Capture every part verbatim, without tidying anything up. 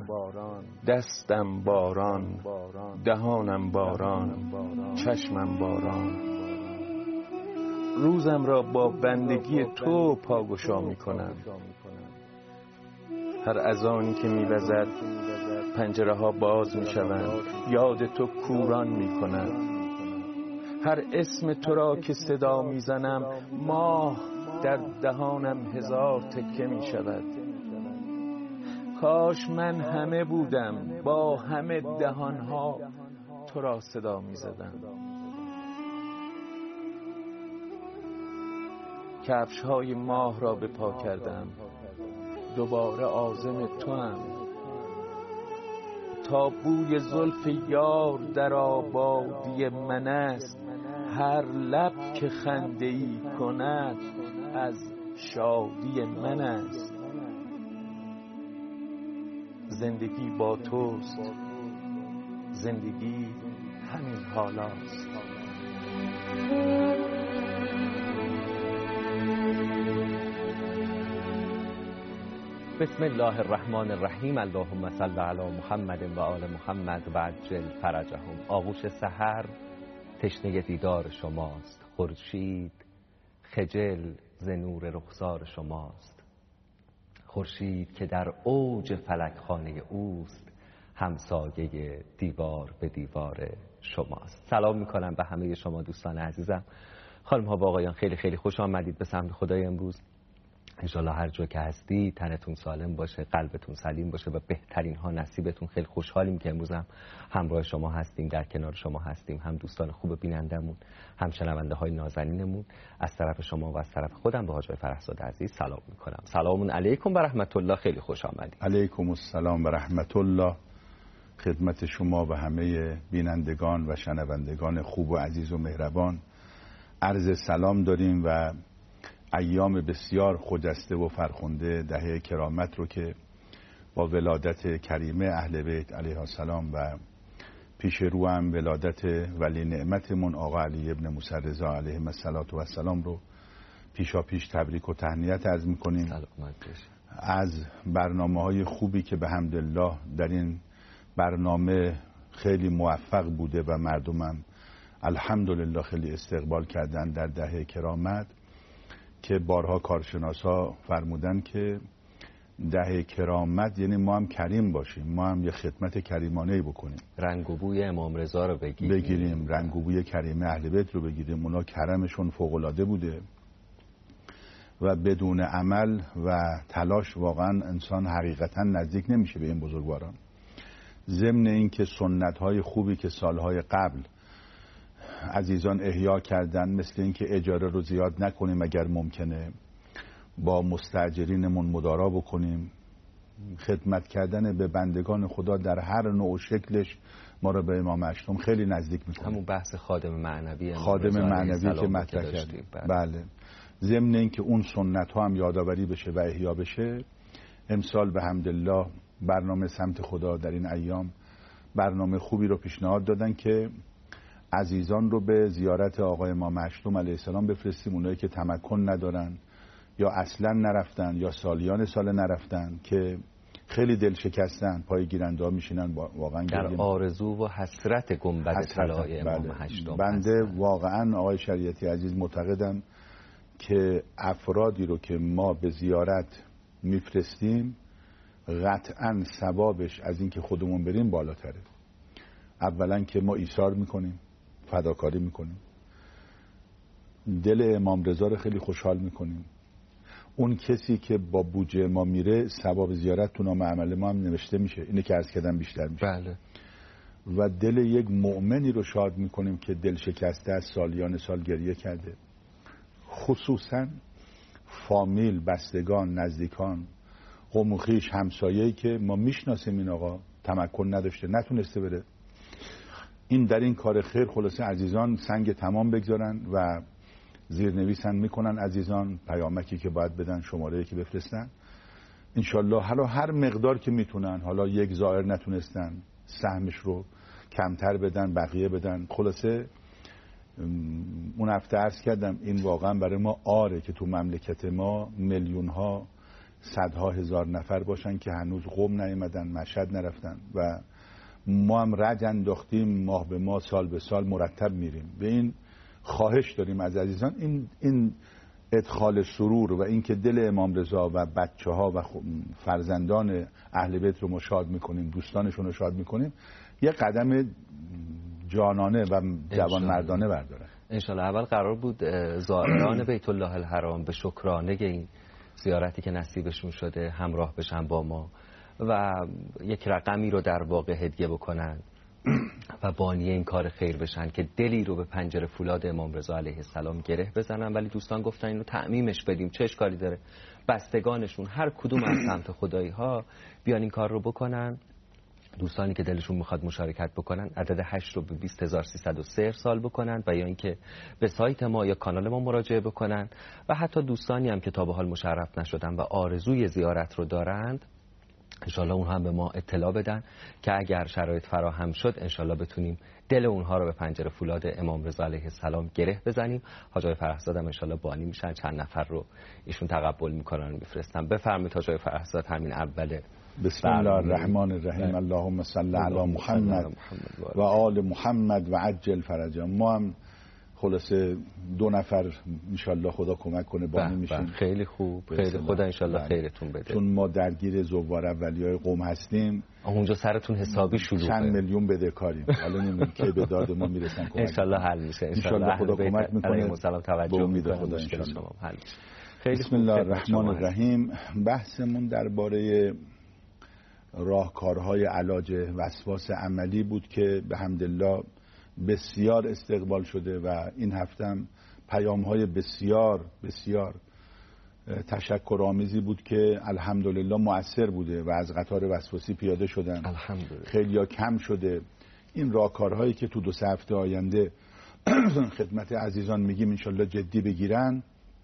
دستم باران، دهانم باران، چشمم باران. روزم را با بندگی تو پاگشا می کنم. هر اذانی که می وزد پنجره ها باز می شوند، یاد تو کوران می کند. هر اسم تو را که صدا می زنم، ماه در دهانم هزار تکه می شود. کاش من همه بودم، با همه دهانها تو را صدا می زدم. کفش های ماه را به پا کردم، دوباره عازم تو هم. تا بوی زلف یار در آبادی من است، هر لب که خنده ای کند از شادی من است. زندگی با توست، زندگی همین حالاست. بسم الله الرحمن الرحیم. اللهم صل علی محمد و آل محمد و عجل فرجهم. آغوش سحر تشنه دیدار شماست، خورشید خجل ز نور رخسار شماست. خورشید که در اوج فلک خانه اوست، همسایه دیوار به دیوار شماست. سلام میکنم به همه شما دوستان عزیزم. خانم ها و آقایان، خیلی خیلی خوش آمدید به سمت خدای امروز. انشالله هر جا که هستی تنتون سالم باشه، قلبتون سلیم باشه و بهترین ها نصیبتون. خیلی خوشحالیم که امروز هم همراه شما هستیم، در کنار شما هستیم، هم دوستان خوب بینندمون، هم شنونده های نازنینمون. از طرف شما و از طرف خودم به حاج فرهزاد عزیز سلام میکنم. سلام علیکم و رحمت الله. خیلی خوش آمدید. علیکم السلام و رحمت الله خدمت شما و همه بینندگان و شنوندگان خوب و عزیز و مهربان. عرض سلام داریم و ایام بسیار خجسته و فرخنده دهه کرامت رو که با ولادت کریمه اهل بیت علیه السلام و پیش رو هم ولادت ولی نعمتمون آقا علی ابن موسی رضا علیه السلام رو پیشا پیش تبریک و تهنیت عرض میکنیم. از برنامه های خوبی که به حمدالله در این برنامه خیلی موفق بوده و مردمم الحمدلله خیلی استقبال کردن در دهه کرامت، که بارها کارشناسا فرمودن که دهه کرامت یعنی ما هم کریم باشیم، ما هم یه خدمت کریمانه‌ای بکنیم، رنگ و بوی امام رضا رو بگیریم بگیریم رنگ و بوی کریمه اهل بیت رو بگیریم. اونا کرمشون فوق‌العاده بوده و بدون عمل و تلاش واقعا انسان حقیقتا نزدیک نمیشه به این بزرگواران. ضمن این که سنت‌های خوبی که سالهای قبل عزیزان احیا کردن، مثل این که اجاره رو زیاد نکنیم، اگر ممکنه با مستاجرینمون مدارا بکنیم، خدمت کردن به بندگان خدا در هر نوع و شکلش ما رو به امام اشتم خیلی نزدیک میکنه. همون بحث خادم معنوی خادم معنوی که مطرح کردیم. بله. ضمن این که اون سنت ها هم یادآوری بشه و احیا بشه، امسال به حمدالله برنامه سمت خدا در این ایام برنامه خوبی رو پیشنهاد دادن که عزیزان رو به زیارت آقای امام اشتم علیه السلام بفرستیم. اونایی که تمکن ندارن یا اصلا نرفتن یا سالیان سال نرفتن، که خیلی دل شکستن، پای گیرنده ها میشینن واقعا در آرزو و حسرت گنبد طلای امام بله. هشتم. بنده واقعا آقای شریعتی عزیز معتقدم که افرادی رو که ما به زیارت میفرستیم قطعا ثوابش از این که خودمون بریم بالاتره. اولا که ما ایثار میکنیم، فداکاری میکنیم، دل امام رضا رو خیلی خوشحال میکنیم. اون کسی که با بودجه ما میره ثواب زیارت تو نام عمل ما هم نوشته میشه، اینه که عرض کردم بیشتر میشه. بله. و دل یک مؤمنی رو شاد میکنیم که دل شکسته از سالیان سال گریه کرده، خصوصا فامیل، بستگان، نزدیکان، قوم و خویش، همسایه‌ای که ما میشناسیم این آقا تمکن نداشته، نتونسته بره. این در این کار خیر خلاصه عزیزان سنگ تمام بگذارن و زیرنویسن میکنن عزیزان، پیامکی که باید بدن، شماره‌ای که بفرستن، انشالله حالا هر مقدار که میتونن، حالا یک زائر نتونستن سهمش رو کمتر بدن، بقیه بدن. خلاصه اون هفته عرض کردم این واقعا برای ما آره که تو مملکت ما میلیون ها صدها هزار نفر باشن که هنوز قم نیامدن، مشهد نرفتن و ما هم رج انداختیم، ماه به ماه سال به سال مرتب میریم. به این خواهش داریم از عزیزان این این ادخال سرور و اینکه دل امام رضا و بچه ها و فرزندان اهل بیت رو ما شاد میکنیم، دوستانشون رو شاد میکنیم، یه قدم جانانه و جوان مردانه بردارن. انشالله. اول قرار بود زائران بیت الله الحرام به شکرانه این زیارتی که نصیبشون شده همراه بشن با ما و یک رقمی رو در واقع هدیه بکنن و بانی این کار خیر بشن که دلی رو به پنجره فولاد امام رضا علیه السلام گره بزنن. ولی دوستان گفتن اینو تعمیمش بدیم، چه اشکالی داره؟ بستگانشون هر کدوم از سمت خدایی ها بیان این کار رو بکنن. دوستانی که دلشون میخواد مشارکت بکنن عدد هشت رو به بیست هزار و سیصد و سه ارسال بکنن و یا اینکه به سایت ما یا کانال ما مراجعه بکنن و حتی دوستانی هم که تا به حال مشرف نشدن و آرزوی زیارت رو دارند انشالله اون هم به ما اطلاع بدن که اگر شرایط فراهم شد انشالله بتونیم دل اونها رو به پنجره فولاد امام رضا علیه السلام گره بزنیم. حاج آقای فرهزاد هم انشالله بانی میشن، چند نفر رو ایشون تقبل میکنن و میفرستن. بفرمایید حاج آقای فرهزاد همین اوله. بسم الله الرحمن الرحیم. اللهم صل علی محمد و آل محمد و عجل فرجهم. ما هم خلاصه دو نفر انشالله خدا کمک کنه بانی میشیم. خیلی خوب، خیلی خدا انشالله خیرتون بده. چون ما درگیر زوار اولیای قم هستیم، اونجا سرتون حسابی شلوغه، چند میلیون بدهکاریم. حالا نمیدونم که به داد ما میرسن کمک. انشالله حل میشه، انشالله خدا کمک میکنه. مسلم توجه میکنه خدا انشالله حل میشه. بسم الله الرحمن الرحیم. بحثمون درباره راهکارهای علاج وسواس عملی بود که به حمدالله بسیار استقبال شده و این هفتم پیام‌های بسیار بسیار تشکرآمیزی بود که الحمدلله مؤثر بوده و از قطار وسواسی پیاده شدن. الحمدلله. خیلی‌ها کم شده. این راهکارهایی که تو دو سه هفته آینده خدمت عزیزان میگیم انشالله جدی بگیرن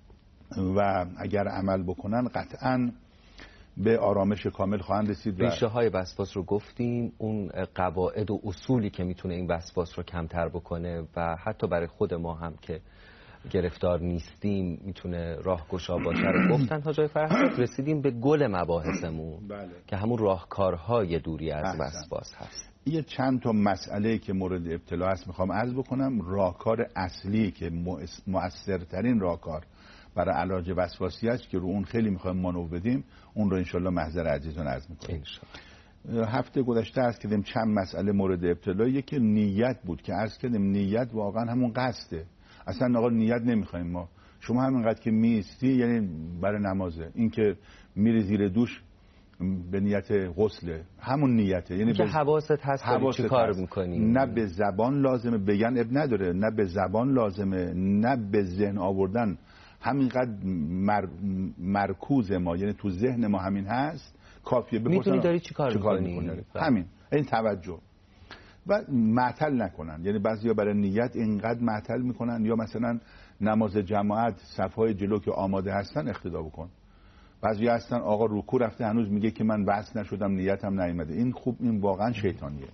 و اگر عمل بکنن قطعاً به آرامش کامل خواهند رسید. ریشه های وسواس رو گفتیم، اون قواعد و اصولی که میتونه این وسواس رو کمتر بکنه و حتی برای خود ما هم که گرفتار نیستیم میتونه راهگشا باشه رو گفتن. حاج آقای فرهزاد رسیدیم به گل مباحثمون. بله. که همون راهکارهای دوری از وسواس هست. یه چند تا مسئله که مورد ابتلا هست میخوام عرض بکنم. راهکار اصلی که مؤثرترین راهکار برای علاج وسواسی است که رو اون خیلی میخوایم مانو بدیم، اون رو انشالله محضر عزیزان عرض میکنیم. هفته گذشته عرض کردیم چند مسئله مورد ابتلا. یکی نیت بود که عرض کردیم نیت واقعا همون قصده. اصلا آقا نیت نمیخوایم ما. شما همینقدر که میستی یعنی برای نمازه، این که میری زیر دوش به نیت غسله، همون نیته. یعنی که حواست هست چی کار میکنی. نه به زبان لازمه بگن، اب نداره، نه به زبان لازمه، نه به ذهن آوردن. همینقدر مر... مرکوز ما یعنی تو ذهن ما همین هست کافیه. میتونی داری چی کار میکنی. همین این توجه و معطل نکنن. یعنی بعضیا برای نیت اینقدر معطل میکنن، یا مثلا نماز جماعت صفهای جلو که آماده هستن اقتدا بکن. بعضیا هستن آقا رکوع رفته هنوز میگه که من وصل نشدم نیتم نیامده. این خوب، این واقعا شیطانیه.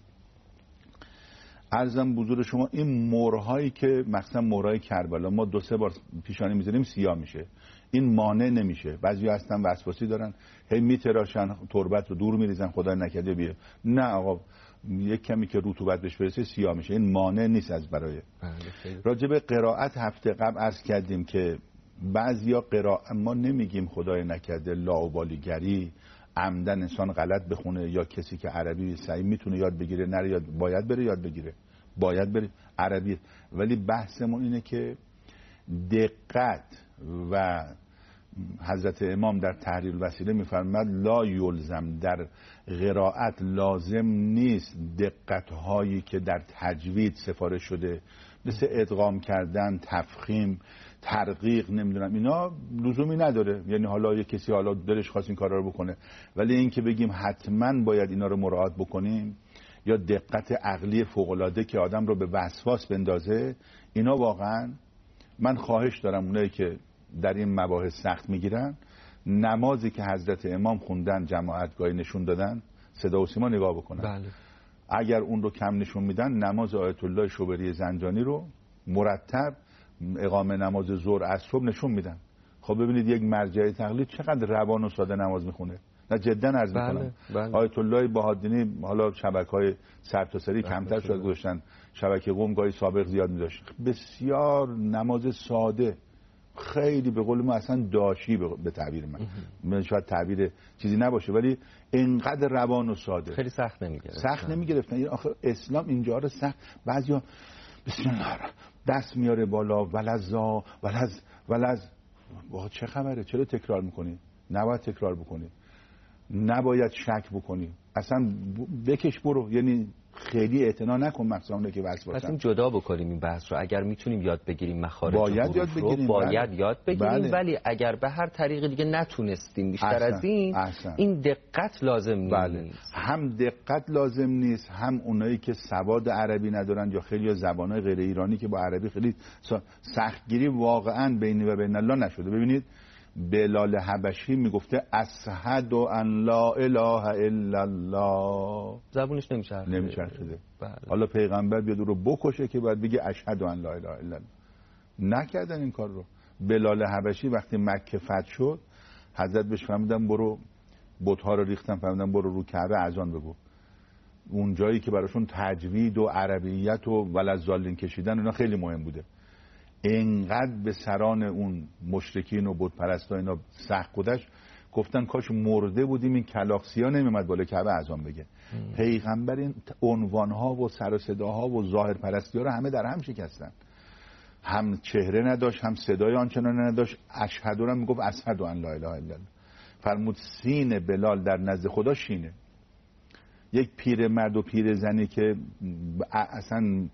عرضم بزرگ شما این مهرهایی که مثلا مهرهای کربلا ما دو سه بار پیشانی میذاریم سیاه میشه، این مانع نمیشه. بعضیا هستن وسواسی دارن هی میتراشن تربت رو دور میریزن خدا نکرده بیه. نه آقا یک کمی که رطوبت بهش برسه سیاه میشه، این مانع نیست از برای. راجع به قرائت هفته قبل عرض کردیم که بعضیا قرائت ما نمیگیم خدای نکرده لاابالیگری عمدن انسان غلط بخونه، یا کسی که عربی سعی میتونه یاد بگیره نره یاد، باید بره یاد بگیره، باید بره عربی. ولی بحثمون اینه که دقت و حضرت امام در تحریر الوسیله میفرماد لا یلزم، در قرائت لازم نیست دقت هایی که در تجوید سفارش شده مثل ادغام کردن، تفخیم، ترقیق، نمیدونم اینا لزومی نداره. یعنی حالا یه کسی حالا دلش خواست این کارا رو بکنه، ولی این که بگیم حتما باید اینا رو مراعات بکنیم یا دقت عقلی فوق العاده که آدم رو به وسواس بندازه، اینا واقعا من خواهش دارم اونایی که در این مباحث سخت میگیرن نمازی که حضرت امام خوندن جماعتگاهی نشون دادن صدا و سیما نگاه بکنن. بله. اگر اون رو کم نشون میدن نماز آیت الله شوبری زنجانی رو مرتب اقامه نماز ظهر از صبح نشون میدن. خب ببینید یک مرجع تقلید چقدر روان و ساده نماز میخونه. نه جدا عرض بله، میکنم بله. آیت الله بهادینی حالا شبکه‌های سرتاسری کمتر شد گذاشتن، شبکه قم گاهی سابق زیاد می‌داشت، بسیار نماز ساده، خیلی به قول ما اصلا داشی به تعبیر من، من شاید تعبیر چیزی نباشه ولی اینقدر روان و ساده، خیلی سخت نمیگرفتن سخت نمیگرفتن. یعنی آخه اسلام اینجا رو سخت، بعضیا بسم الله دست میاره بالا ولزا ولز ولز، واقعا چه خبره؟ چرا تکرار میکنی؟ نباید تکرار بکنی، نباید شک بکنی، اصلا بکش برو، یعنی خیلی اعتنا نکن مخصوصا که وسوسه. پس این جدا بکنیم این بحث رو، اگر میتونیم یاد بگیریم مخارج باید یاد بگیریم، باید بله. یاد بگیریم بله. ولی اگر به هر طریق دیگه نتونستیم بیشتر احسن. از این احسن. این دقت لازم نیست. بله. هم دقت لازم نیست، هم اونایی که سواد عربی ندارن یا خیلی زبانهای غیر ایرانی که با عربی خیلی سختگیری واقعا بینی و بین الله نشده. ببینید بلال حبشی میگفته اشهد ان لا اله الا الله، زبونش نمیچرخه نمیچرخیده. بله. حالا پیغمبر بیاد رو بکشه که باید بگه اشهد ان لا اله الا الله، نکردن این کار رو. بلال حبشی وقتی مکه فتح شد حضرت بهش فرمودن برو بت‌ها رو ریختن، فرمودن برو رو کعبه اذان بگو. اون جایی که براشون تجوید و عربیت و ولزالین کشیدن اونا خیلی مهم بوده، اینقدر به سران اون مشرکین و بت پرستا اینا سخت گذشت، گفتن کاش مرده بودیم این کلاخسیا نمیومد بالا کعبه اذان بگه. ام. پیغمبر این عنوانها و سر و صداها و ظاهر پرستی ها رو همه در هم شکستن، هم چهره نداشت هم صدای آنچنان نداشت. اشهد رو میگفت اشهد ان لا اله الا الله. فرمود سین بلال در نزد خدا شینه. یک پیرمرد و پیرزنی که اصلا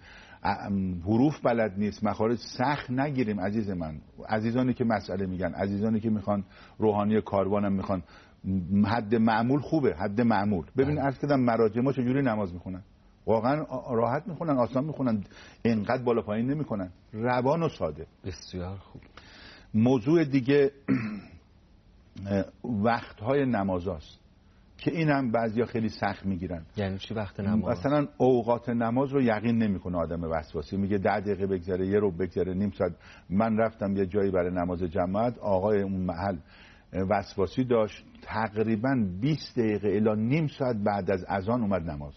حروف بلد نیست، مخارج سخت نگیریم عزیز من، عزیزانی که مسئله میگن، عزیزانی که میخوان روحانی کاروانم میخوان، حد معمول خوبه، حد معمول. ببین عرض کردم مراجع ما چجوری نماز میخونن، واقعا راحت میخونن، آسان میخونن، اینقدر بالا پایین نمیکنن، روان و ساده. بسیار خوب. موضوع دیگه وقتهای نمازاست که این هم بعضیا خیلی سخت میگیرن. یعنی چی وقت نماز؟ مثلا اوقات نماز رو یقین نمیکنه آدم وسواسی، میگه ده دقیقه بگذره، یه رو بگذره، نیم ساعت. من رفتم یه جایی برای نماز جماعت، آقای اون محل وسواسی داشت، تقریبا بیست دقیقه الی نیم ساعت بعد از اذان اومد نماز.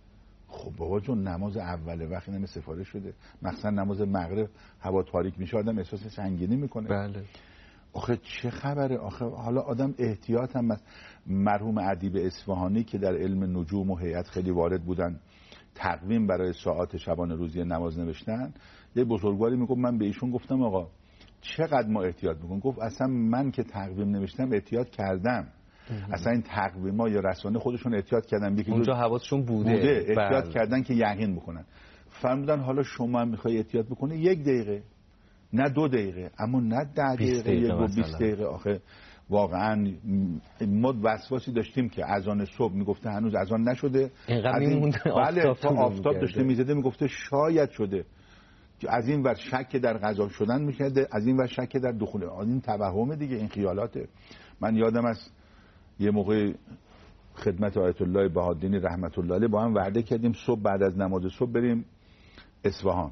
خب بابا جون نماز اوله وقتی نمی سفارش شده، مثلا نماز مغرب هوا تاریک میشه آدم احساس سنگینی میکنه. بله. آخه چه خبره؟ آخه حالا آدم احتیاط هم. مرحوم ادیب اصفهانی که در علم نجوم و هیئت خیلی وارد بودن، تقویم برای ساعات شبانه روزی نماز نوشتن، یه بزرگواری میگفت من به ایشون گفتم آقا چقدر ما احتیاط میکنیم؟ گفت اصلا من که تقویم نوشتم احتیاط کردم، اصلا این تقویما یا رسانه خودشون احتیاط کردن، یکی اونجا حواسشون بوده, بوده. احتیاط بل. کردن که یقین بکنن. فرمودن حالا شما میخوای احتیاط بکنی یک دقیقه نه دو دقیقه، اما نه ده دقیقه یا بیست دقیقه. آخه واقعا ما وسواسی داشتیم که اذان صبح میگفته هنوز اذان نشده، اینقدر میمونده بله تا آفتاب داشته میزده میگفته شاید شده، از این ور شک در قضا شدن میکرده، از این ور شک در دخول. این توهمه دیگه، این خیالاته. من یادم از یه موقع خدمت آیت الله بهادینی رحمت الله علیه با هم وعده کردیم صبح بعد از نماز صبح بریم اصفهان.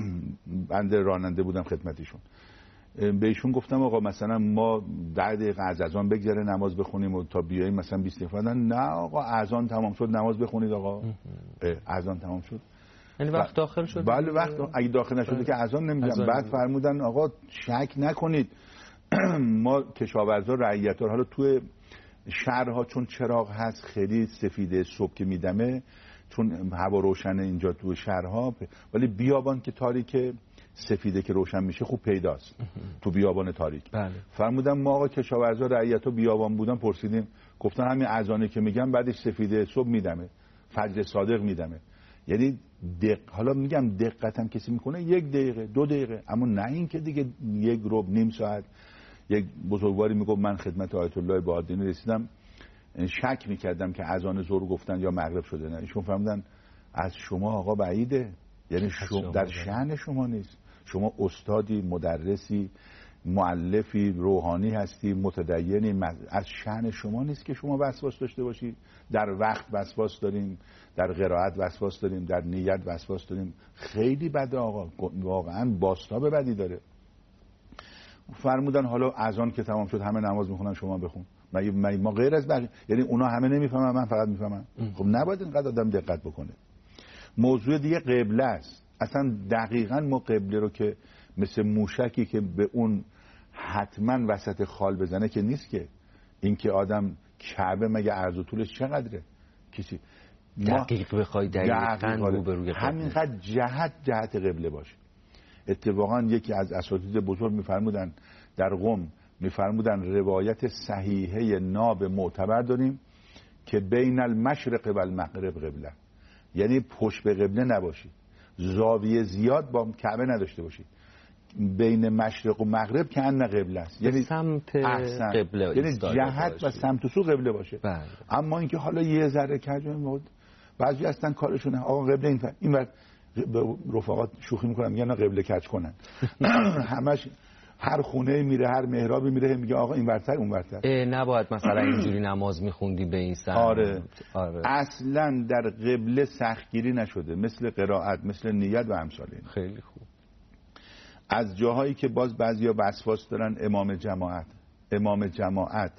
بنده راننده بودم خدمتیشون. به ایشون گفتم آقا مثلا ما ده دقیقه از اذان بگذره نماز بخونیم و تا بیاییم مثلا بیست دقیقه. نه آقا اذان تمام شد نماز بخونید آقا. اذان تمام شد یعنی وقت داخل شد. بله وقت اگه داخل نشده که اذان نمیگم. بعد فرمودن آقا شک نکنید ما کشاورزا رعیت‌ها حالا توی شهرها چون چراغ هست خیلی سفیده صبح که میدمه، چون هوا روشنه اینجا تو شهرها، ولی بیابان که تاریکه سفیده که روشن میشه خوب پیداست تو بیابان تاریک. بله. فرمودم ما آقا کشاورزا رعیت‌ها بیابان بودن، پرسیدیم گفتن همین اذانه که میگم بعدش سفیده صبح میدمه، فجر صادق میدمه. یعنی دق... حالا میگم دقت هم کسی میکنه یک دقیقه دو دقیقه، اما نه این که دیگه یک ربع نیم ساعت. یک بزرگواری میگفت من خدمت آیت الله بهادینی رسیدم شک میکردم که اذان ظهر گفتن یا مغرب شده. نه ایشون فهمیدن از شما آقا بعیده، یعنی شما در شأن شما نیست. شما استادی، مدرسی، مؤلفی، روحانی هستی، متدینی، از شأن شما نیست که شما وسواس داشته باشی. در وقت وسواس داریم، در قرائت وسواس داریم، در نیت وسواس داریم. خیلی بده آقا، واقعا بازتاب بدی داره. فرمودن حالا اذان که تمام شد همه نماز میخونن شما بخون. مگه ما غیر از بقیه؟ یعنی اونا همه نمیفهمن من فقط میفهمم؟ خب نباید اینقدر آدم دقت بکنه. موضوع دیگه قبله است. اصلا دقیقاً ما قبله رو که مثل موشکی که به اون حتما وسط خال بزنه که نیست، که این که آدم کعبه مگه عرض و طولش چقدره؟ کسی دقیق بخوای دقیقاً رو به روی همینقدر جهت جهت قبله باشه. اتفاقا یکی از اساتید بزرگ میفرمودن در قم، میفرمودن روایت صحیحه ناب معتبر داریم که بین المشرق و المغرب قبله، یعنی پشت به قبله نباشی، زاویه زیاد با کعبه نداشته باشی، بین مشرق و مغرب که ان قبله است، یعنی سمت قبله، یعنی جهت و سمت و سو قبله باشه. بله. اما اینکه حالا یه ذره کجا بعضی هستن کارشونه آقا قبله این فر... این وقت رفقات شوخی میکنن میگن قبله کج کنن همش هر خونه میره هر محرابی میره میگه آقا این ورتر اون ورتر. نباید مثلا اینجوری نماز میخوندی به این سمت. آره. آره اصلا در قبله سختگیری نشده، مثل قرائت، مثل نیت و امثال این. خیلی خوب. از جاهایی که باز بعضیا وسواس دارن، امام جماعت امام جماعت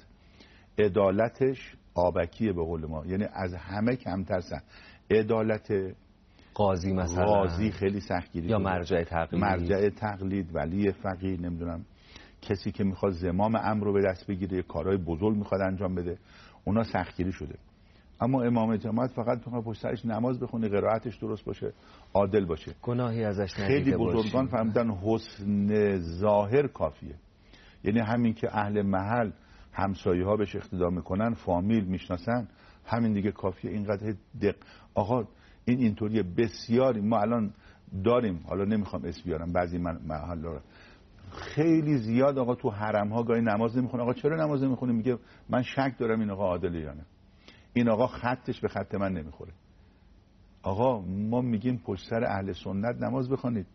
عدالتش آبکیه به قول ما، یعنی از همه کمتر سخت. عدالت قاضی مثلا، قاضی خیلی سختگیری یا مرجع تقلید، مرجع تقلید، ولی فقیه، نمیدونم کسی که میخواد زمام امر رو به دست بگیره، کارهای بزرگ میخواد انجام بده، اونا سختگیری شده. اما امام جماعت فقط میخواد پشت سرش نماز بخونه، قرائتش درست باشه، عادل باشه، گناهی ازش ندیده خیلی بزرگان فهمیدن حسن ظاهر کافیه. یعنی همین که اهل محل همسایه ها بهش اقتدا میکنن، فامیل میشناسن، همین دیگه کافیه. اینقدر دق آقا این اینطوریه. بسیاری ما الان داریم، حالا نمیخوام اسم بیارم، بعضی من محل خیلی زیاد آقا تو حرم ها گاهی نماز نمیخونه. آقا چرا نماز نمیخونه؟ میگه من شک دارم این آقا عادله یا نه، این آقا خطش به خط من نمیخوره. آقا ما میگیم پشت سر اهل سنت نماز بخونید.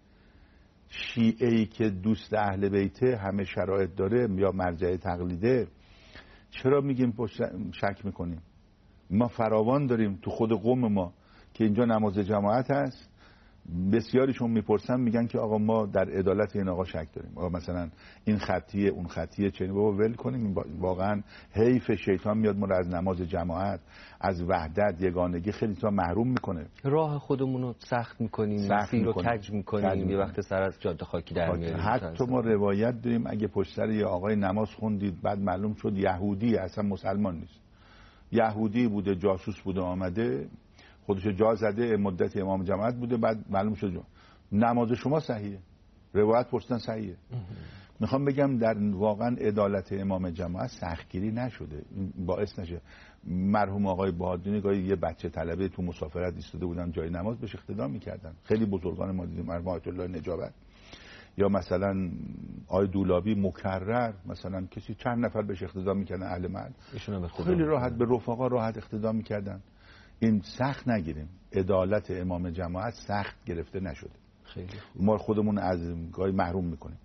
شیعه‌ای که دوست اهل بیته همه شرایط داره یا مرجع تقلیده، چرا میگیم پشت شک میکنیم؟ ما فراوان داریم تو خود قوم ما که اینجا نماز جماعت هست، بسیاریشون میپرسن میگن که آقا ما در عدالت این آقا شک داریم، آقا مثلا این خطیه اون خطیه چنین، بابا ول کنیم. واقعا حیف، شیطان میاد ما رو از نماز جماعت، از وحدت، یگانگی خیلی تا محروم میکنه. راه خودمون رو سخت میکنیم، مسیر رو کج میکنیم، یه وقت سر از جاده خاکی در میاریم. حتی ما روایت داریم اگه پشت سر یه آقای نماز خوندید بعد معلوم شد یهودی، اصلا مسلمان نیست، یهودی بوده، جاسوس بوده، آمده خودشو جا زده، مدت امام جماعت بوده، بعد معلوم شد جو. نماز شما صحیحه، روایت پرسیدن صحیحه. میخوام بگم در واقعا عدالت امام جماعت سختگیری نشده، باعث نشه. مرحوم آقای بهادری گاهی یه بچه طلبه تو مسافرت ایستاده بودن جای نماز بهش اقتدا میکردن. خیلی بزرگان ما دیدیم، مرحوم آیت الله نجابت یا مثلا آقای دولابی مکرر، مثلا کسی چند نفر بهش اقتدا میکردن اهل محل، خیلی راحت به رفقا راحت اقتدا میکردن. این سخت نگیریم، عدالت امام جماعت سخت گرفته نشده. خیلی ما خودمون از گاهی محروم میکنیم.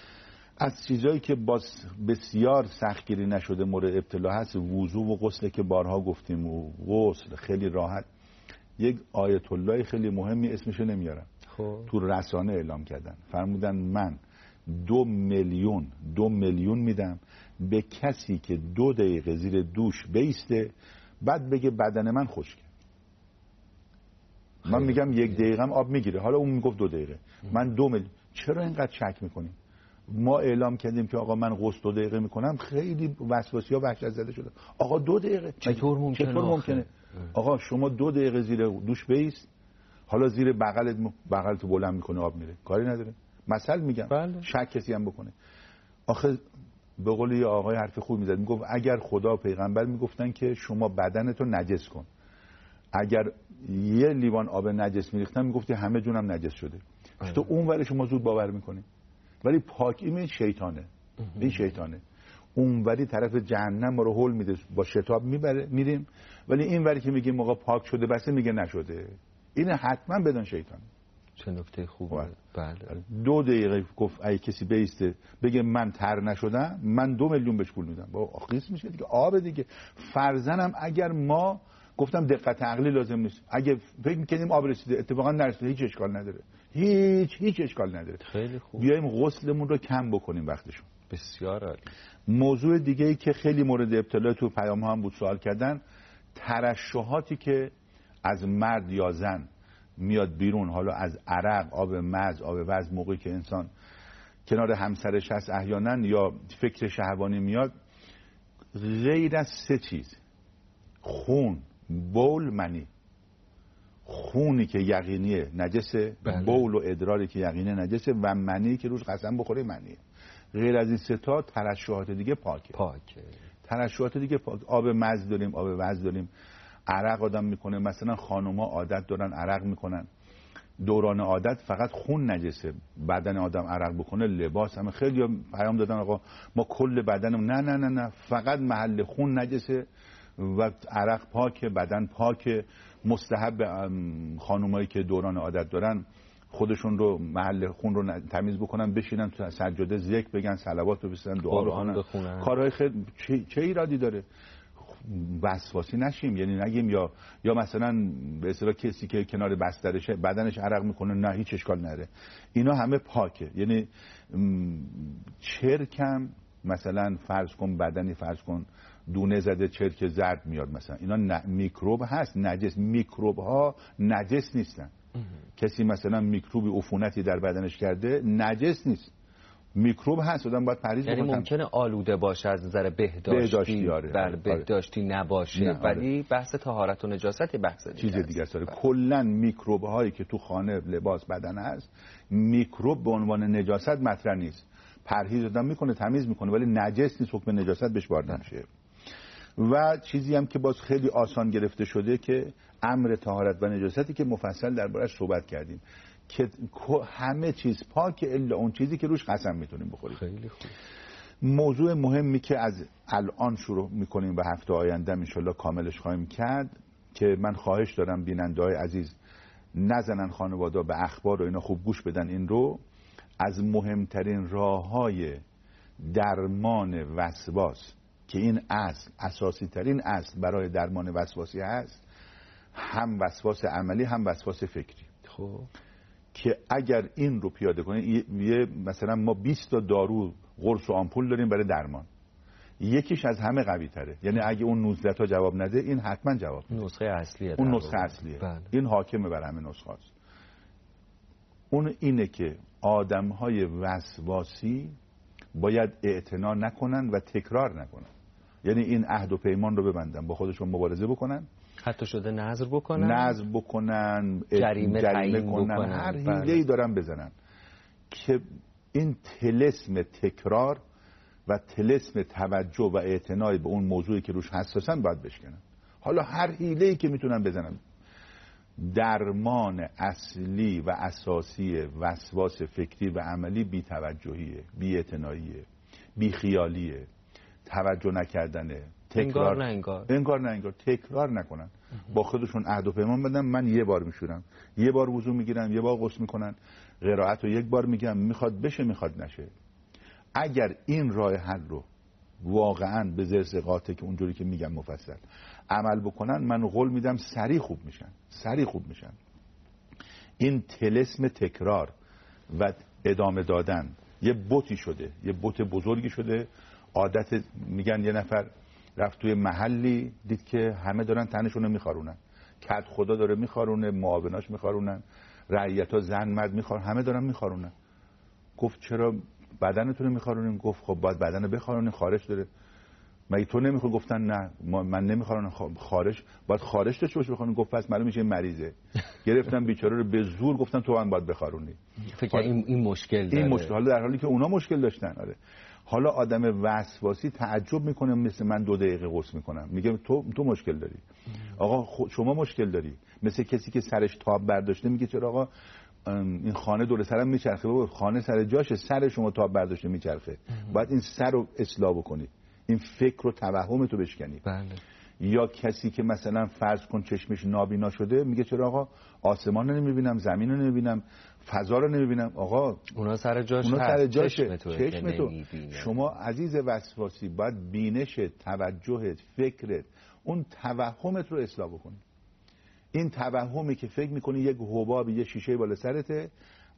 از چیزایی که باز بسیار سختگیری نشده مورد ابتلا هست وضو و غسل که بارها گفتیم. و غسل خیلی راحت. یک آیت الله خیلی مهمی اسمشو نمیارم، خب تو رسانه اعلام کردن، فرمودن من دو میلیون دو میلیون میدم به کسی که دو دقیقه زیر دوش بیسته بعد بگه بدن من خشکه. من میگم یک دقیقه هم آب میگیره، حالا اون میگفت دو دقیقه، من دو میلیون. چرا اینقدر شک میکنیم؟ ما اعلام کردیم که آقا من غسل دو دقیقه میکنم، خیلی وسواسی‌ها وحشت زده شده. آقا دو دقیقه چطور ممکنه؟ چطور ممکنه؟ آقا شما دو دقیقه زیر دوش بیست، حالا زیر بغلت بغلت تو بلند میکنه آب میره، کاری نداره. مثلا میگم بله. شک کسی هم بکنه. آخه به قول یه آقای حرف خوب میزد، میگفت اگر خدا و پیغمبر میگفتن که شما بدنتو نجس کن، اگر یه لیوان آب نجس میریختن میگفتی همه جونم نجس شده. تو اون ولی شما زود باور میکنی، ولی پاکی این شیطانه، این شیطانه. اون ولی طرف جهنم ما رو هول میده، با شتاب میبره میریم، ولی این ولی که میگیم آقا پاک شده بسه میگه نشده، این حتما بدون شیطان. چه نکته خوبه. بله. دو دقیقه گفت اگه کسی بیسته بگه من تر نشدم من دو میلیون بهش پول میدم. با آخیس میشه دیگه، آب دیگه. فرزنم اگر ما گفتم دقت عقلی لازم نیست، اگه فکر میکنیم آب رسیده اتفاقا نرسیده هیچ اشکال نداره، هیچ هیچ اشکال نداره. خیلی خوب. بیایم غسلمون رو کم بکنیم وقتشون. بسیار عالی. موضوع دیگه ای که خیلی مورد ابتلا تو پیام ها هم بود سوال کردن، ترشحاتی که از مرد یا زن میاد بیرون، حالا از عرق، آب مز، آب وز، موقعی که انسان کنار همسرش هست احیانا یا فکر شهوانی میاد، غیر از سه چیز: خون، بول، منی. خونی که یقینیه نجسه، بله. بول و ادراری که یقینیه نجسه، و منی که روش قسم بخوره منیه. غیر از این سه تا ترشحات دیگه پاکه. پاکه. ترشحات دیگه پاک. آب مز داریم، آب وز داریم، عرق آدم میکنه. مثلا خانوما عادت دارن عرق میکنن، دوران عادت فقط خون نجسه، بدن آدم عرق بکنه لباس. همه خیلی پیام دادن آقا ما کل بدنم، نه نه نه نه، فقط محل خون نجسه و عرق پاکه، بدن پاکه. مستحب خانومایی که دوران عادت دارن خودشون رو محل خون رو تمیز بکنن، بشینن تو سجاده ذکر بگن، صلوات بفرستن، دعا بخونن. کارهای خیلی چه, چه ایرادی داره؟ وسواسی نشیم، یعنی نگیم یا یا مثلا به اصطلاح کسی که کنار بسترش بدنش عرق میکنه نه هیچ اشکال نره. اینا همه پاکه. یعنی چرکم مثلا فرض کن بدنی فرض کن دونه زده چرک زرد میاد مثلا، اینا میکروب هست نجس. میکروب ها نجس نیستن. کسی مثلا میکروبی عفونتی در بدنش کرده نجس نیست، میکروب هست، آدم باید پرهیز بکنه. یعنی ممکنه آلوده باشه از نظر بهداشتی، بهداشتی آره. بله بهداشتی نباشه، نه، آره. ولی بحث طهارت و نجاست بحث دیگه چیز دیگه است. کلا میکروب هایی که تو خانه، لباس، بدن هست، میکروب به عنوان نجاست مطرح نیست. پرهیز آدم میکنه، تمیز میکنه، ولی نجس نیست، حکم نجاست بهش وارد نمیشه. و چیزی هم که باز خیلی آسان گرفته شده که امر طهارت و نجاستی که مفصل دربارش صحبت کردیم که همه چیز پاکه الا اون چیزی که روش قسم میتونیم بخوریم. خیلی خوب. موضوع مهمی که از الان شروع میکنیم و هفته آینده انشالله کاملش خواهیم کرد که من خواهش دارم بیننده‌های عزیز نزنن خانواده به اخبار و اینا، خوب گوش بدن این رو. از مهمترین راه‌های درمان وسواس که این اصل اساسی ترین اصل برای درمان وسواسی هست، هم وسواس عملی هم وسواس فکری. خب که اگر این رو پیاده کنید، یه مثلا ما بیست تا دارو قرص و آمپول داریم برای درمان، یکیش از همه قوی تره. یعنی اگه اون نوزده تا جواب نده این حتما جواب میده. نسخه اصلیه. اون نسخه اصلیه. بله. این حاکمه بر همه نسخه است. اون اینه که آدم‌های وسواسی باید اعتنا نکنن و تکرار نکنن. یعنی این عهد و پیمان رو ببندن، با خودشون مبارزه بکنن، حتی شده نظر بکنن، نظر بکنن، جریمه, جریمه کنن, بکنن. هر حیله‌ای دارن بزنن که این طلسم تکرار و طلسم توجه و اعتنای به اون موضوعی که روش حساسن باید بشکنن. حالا هر حیله‌ای که میتونن بزنن. درمان اصلی و اساسی وسواس فکری و عملی بی توجهیه، بی اعتناییه، بی خیالیه، توجه نکردنه، تکرار انگار نه انگار انگار نه انگار تکرار نکنن. با خودشون عهد و پیمان بدن، من یه بار میشورم، یه بار وضو میگیرم، یه بار غسل میکنن، قرائت رو یک بار میگم، میخواد بشه میخواد نشه. اگر این راه حل رو واقعا به زرس قاطع که اونجوری که میگم مفصل عمل بکنن، من قول میدم سریع خوب میشن، سریع خوب میشن. این طلسم تکرار و ادامه دادن یه بوتی شده، یه بوت بزرگی شده. عادت میگن یه نفر رفت توی محلی دید که همه دارن تنشون رو میخارونن، کد خدا داره میخارونه، معاوناش میخارونن، رعیتا زن مرد میخارون، همه دارن میخارونن. گفت چرا بدنتون رو میخارونین؟ گفت خب باید بدن بخارونین، خارش داره. مگه تو نمیخوای؟ گفتن نه من نمیخوام خارش، باید خارش داشته باشه بخارون. گفت پس معلوم میشه مریضه. گرفتن بیچاره رو به زور گفتن تو هم باید بخارونی. فکر این این مشکل داره. این مشکل، حالا در حالی که اونا مشکل داشتن. آره حالا آدم وسواسی تعجب میکنه، مثل من دو دقیقه غسل میکنم، میگه تو تو مشکل داری آقا، شما مشکل داری. مثل کسی که سرش تاب برداشته میگه چرا آقا این خانه دور سرم میچرخه؟ بابا خانه سر جاشه، سر شما تاب برداشته میچرخه. باید این سر رو اصلاح بکنی، این فکر و توهم تو بشکنی. بله. یا کسی که مثلا فرض کن چشمش نابینا شده، میگه چرا آقا آسمان رو نمیبینم، زمین رو نمیبینم، فضا رو نمیبینم. آقا اونا سر جاش اونا سر جاشه. چشم تو, چشم تو. شما عزیز وسواسی باید بینشت، توجهت، فکرت، اون توهمت رو اصلاح بکنی. این توهمی که فکر میکنی یک حباب، یه شیشه بالا سرته،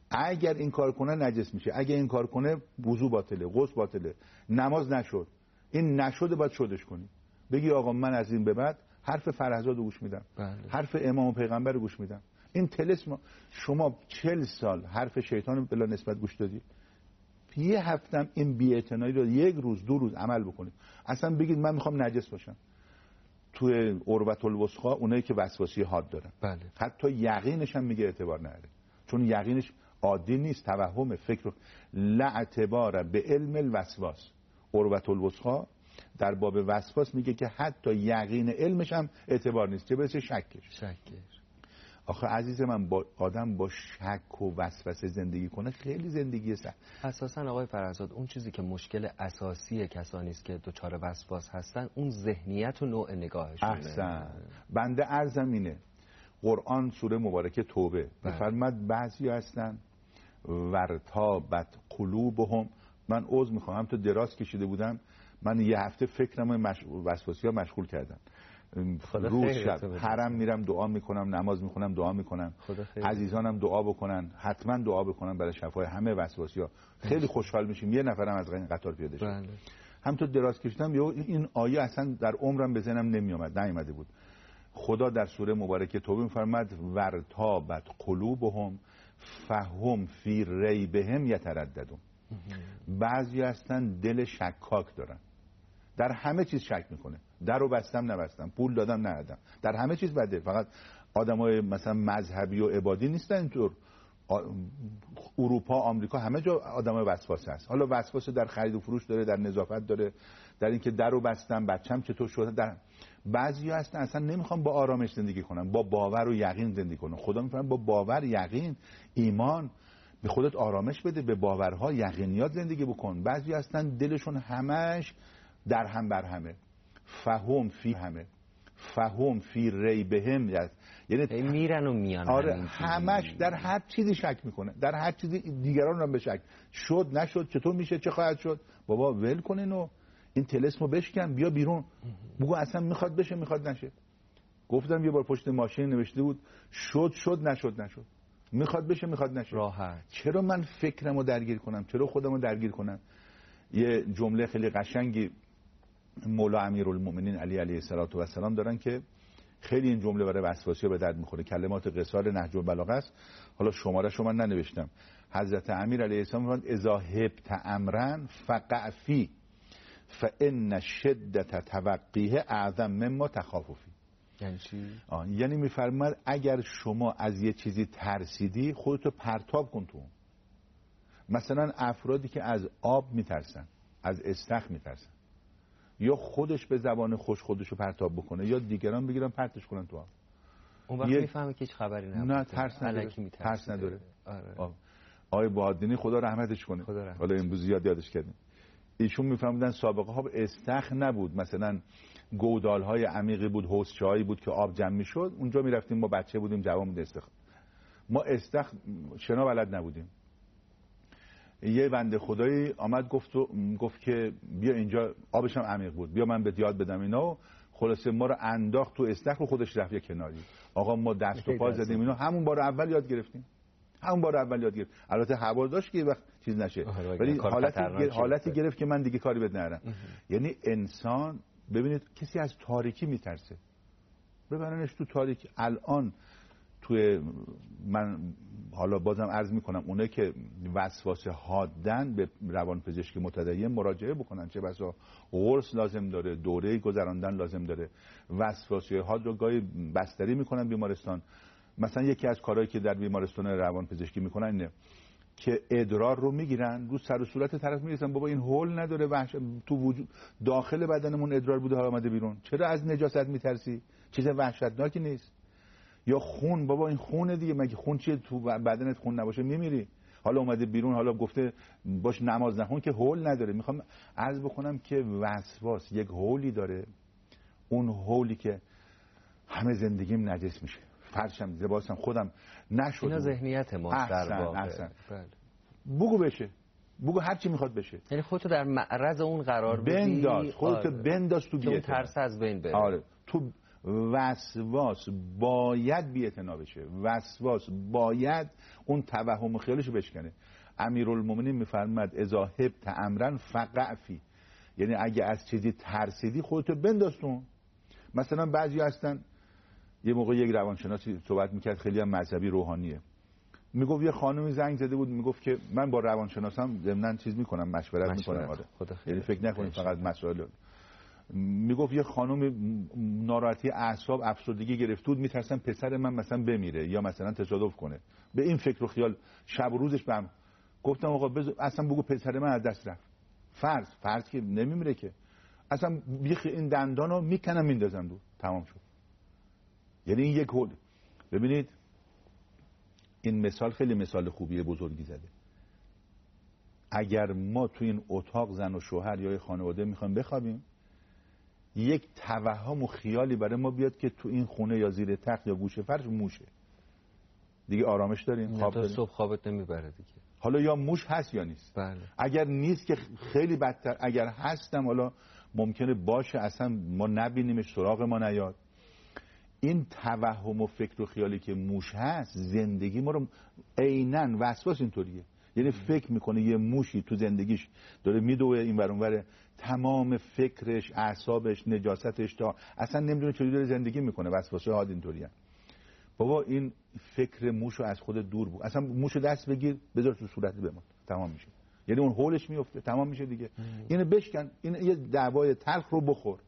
اگر این کار کنه نجس میشه، اگر این کار کنه وضو باطله، غسل باطله، نماز نشد. این نشده باید شدش کنی. بگی آقا من از این به بعد حرف فرهزاد رو گوش میدم، بله. حرف امام و پیغمبر رو گوش میدم. این طلسم. شما چل سال حرف شیطان بلا نسبت گوش دادی، یه هفتم این بی‌اعتنایی رو یک روز دو روز عمل بکنید، اصلا بگید من میخوام نجس باشم. توی عروة الوثقی اونایی که وسواسی حاد دارن، بله. حتی یقینش هم میگه اعتبار نداره، چون یقینش عادی نیست، توهم فکر. لا اعتبار به علم الوسواس. عروة الوثقی در باب وسواس میگه که حتی یقین علمش هم اعتبار نیست، چه برسه شکش. شکش. آخه عزیز من، با آدم با شک و وسوسه زندگی کنه خیلی زندگی سخت. اساسا آقای فرهزاد اون چیزی که مشکل اساسی کسانی است که دچار وسواس هستن اون ذهنیت و نوع نگاهشونه. احسن. بنده عرضم اینه، قرآن سوره مبارکه توبه میفرماد بعضی هستن ورتابت قلوبهم. من عذر میخوام، هم تو دراز کشیده بودم، من یه هفته فکرم مش... وسواسی ها مشغول کردن. روز شب حرم میرم دعا میکنم، نماز میخونم، دعا میکنم، عزیزانم دعا بکنن، حتما دعا بکنن برای شفای همه وسواسی ها. خیلی خوشحال میشیم یه نفرم از قطار پیاده شد. بله. هم تو دراز کشیدم، این آیه اصلا در عمرم به ذهنم نمیومد، نیومده بود. خدا در سوره مبارکه توبه میفرماد ورتابت قلوبهم فهم فی ریبهم یترددون. بعضی هستن دل شکاک دارن، در همه چیز شک میکنه، در رو بستم نبستم، پول دادم ندادم، در همه چیز بده. فقط آدمای مثلا مذهبی و عبادی نیستن اینطور. اروپا، آمریکا، همه جا آدمای وسواس هست. حالا وسواس در خرید و فروش داره، در نظافت داره، در اینکه در رو بستم بچم چطور شده. در بعضی هستن اصلا نمیخوام با آرامش زندگی کنن، با باور و یقین زندگی کنن. خدا میفرماید با باور، یقین، ایمان به خودت آرامش بده، به باورها، یقینیات زندگی بکن. بعضی هستن دلشون همش در هم بر همه، فهم فی همه، فهم فی ریبهم، یعنی میرن و میان. آره همش در هر چیزی شک میکنه، در هر چیزی دیگران رو به شک. شد نشد، چطور میشه، چه خواهد شد. بابا ول کن اینو، این طلسمو بشکن، بیا بیرون، بگو اصلا میخواد بشه میخواد نشه. گفتم یه بار پشت ماشین نوشته بود شد شد نشد نشد، میخواد بشه میخواد نشه. راحت. چرا من فکرمو درگیر کنم، چرا خودمو درگیر کنم؟ یه جمله خیلی قشنگی مولا امیرالمومنین علی علیه السلام دارن که خیلی این جمله برای وسواسی‌ها به درد میخوره. کلمات قصار نهج البلاغه است، حالا شماره شما ننوشتم. حضرت امیر علیه السلام میگن اذا هبت امرا فقع فی فان شدت توقیه اعظم مما تخاف فی. یعنی چی؟ آه یعنی میفرماد اگر شما از یه چیزی ترسیدی خودتو پرتاب کن تو. مثلا افرادی که از آب میترسن، از استخر میترسن، یا خودش به زبان خوش خودشو پرتاب بکنه یا دیگران بگیرن پرتش کنن تو آب. اون وقت یه... میفهمه که هیچ خبری نبوده. نه ترس نداره. ترس نداره. آره. آقای بهادینی خدا رحمتش کنه. حالا امروز زیاد یادش کردیم. ایشون میفهمیدن سابقه ها استخر نبود، مثلا گودال های عمیقی بود، حوضچه‌ای بود که آب جمع میشد، اونجا میرفتیم، ما بچه بودیم جوان بود استخر. ما استخر شنا بلد نبودیم. یه بنده خدایی آمد گفت و گفت که بیا اینجا، آبش هم عمیق بود، بیا من بهت یاد بدم اینا. خلاصه ما رو انداخت تو استخر و خودش رفت یه کناری. آقا ما دست و پا زدیم اینا، همون بار اول یاد گرفتیم. همون بار اول یاد گرفت. البته هوا داشت که وقت چیز نشه، ولی حالتی گر... حالتی گرفت که من دیگه کاری بد نرم. یعنی انسان ببینید کسی از تاریکی میترسه، ببرنش تو تاریکی. الان توی من حالا بازم عرض میکنم اونه که وسواس حادن به روانپزشک متدین مراجعه بکنن، چه بسا قرص لازم داره، دوره گذراندن لازم داره. وسواسی حاد رو گاهی بستری میکنن بیمارستان. مثلا یکی از کارهایی که در بیمارستان روانپزشکی میکنن اینه که ادرار رو میگیرن، رو سر و صورت طرف میریزن، بابا این هول نداره، وحش... تو وجود داخل بدنمون ادرار بوده حالا اومده بیرون، چرا از نجاست میترسی؟ چیز وحشتناکی نیست. یا خون، بابا این خونه دیگه، مگه خون چیه؟ تو بدنت خون نباشه میمیری. حالا اومده بیرون، حالا گفته باش نماز نخون که هول نداره. میخوام عرض بکنم که وسواس یک هولی داره، اون هولی که همه زندگیم نجس میشه، فرشم، لباسم، خودم نشد. اینا ذهنیت ماست در واقع. بله. بگو بشه، بگو هر چی میخواد بشه، یعنی خودتو در معرض اون قرار بدی، بنداز خودتو، آره. بنداز تو که اون ترس از بین بره. آره تو وسواس باید بی‌اعتنا بشه، وسواس باید اون توهم و خیالشو بشکنه. امیرالمومنین میفرماد اذا هبت امرا فقع فی، یعنی اگه از چیزی ترسیدی خودتو بندازتون. مثلا بعضی هستن، یه موقع یک روانشناسی صحبت میکرد خیلی هم مذهبی روحانیه، میگفت یه خانمی زنگ زده بود میگفت که من با روانشناسم ضمناً چیز میکنم، مشورت میکنم. آره یعنی فکر نکنید فقط مسائل. میگفت یه خانم ناراحتی اعصاب افسردگی گرفته بود، میترسن پسر من مثلا بمیره یا مثلا تصادف کنه، به این فکر و خیال شب و روزش بهم. گفتم آقا بذار اصلا بگو پسر من از دست رفت، فرض فرض که نمیمیره که، اصلا بیخ این دندانو میکنم میندازم دو، تمام شد. یعنی این یک هول. ببینید این مثال خیلی مثال خوبیه، بزرگی زده. اگر ما تو این اتاق زن و شوهر یا خانواده میخوایم بخوابیم، یک توهم و خیالی برای ما بیاد که تو این خونه یا زیر تخت یا گوشه فرش موشه، دیگه آرامش داریم، خواب داریم. صبح خوابت نمیبره دیگه. حالا یا موش هست یا نیست. بله. اگر نیست که خیلی بدتر، اگر هستم حالا ممکنه باشه اصلا ما نبینیمش، سراغ ما نیاد. این توهم و فکر و خیالی که موش هست زندگی ما رو عیناً وسواس اینطوریه. یعنی فکر میکنه یه موشی تو زندگیش داره میدوه این ور اون ور، تمام فکرش، اعصابش، نجاستش، تا اصلا نمیدونه چجوری داره زندگی میکنه. وسواسه ها اینطوریه. بابا این فکر موشو از خود دور بود، اصلا موشو دست بگیر بذار تو صورت بمون، تمام میشه. یعنی اون هولش میفته، تمام میشه دیگه. اینو بشکن، این یه دعوای تلخ رو بخور.